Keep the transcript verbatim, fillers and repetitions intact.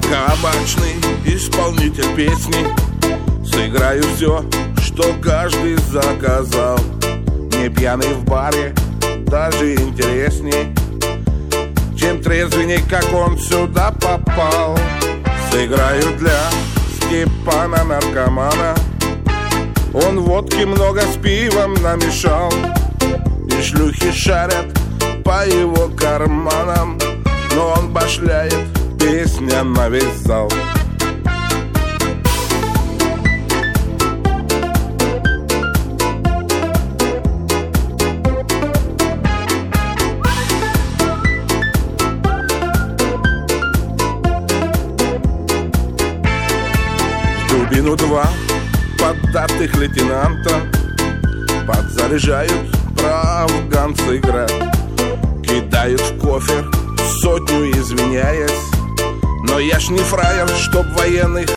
кабачный исполнитель песни. Сыграю все, что каждый заказал. Не пьяный в баре, даже интересней, чем трезвенник, как он сюда попал. Сыграю для Степана наркомана. Он водки много с пивом намешал, и шлюхи шарят по его карманам, но он башляет, песня на весь зал. Дубину два поддатых лейтенанта подзаряжают про афганцы град. Кидают в кофер сотню, извиняясь, но я ж не фраер, чтоб военных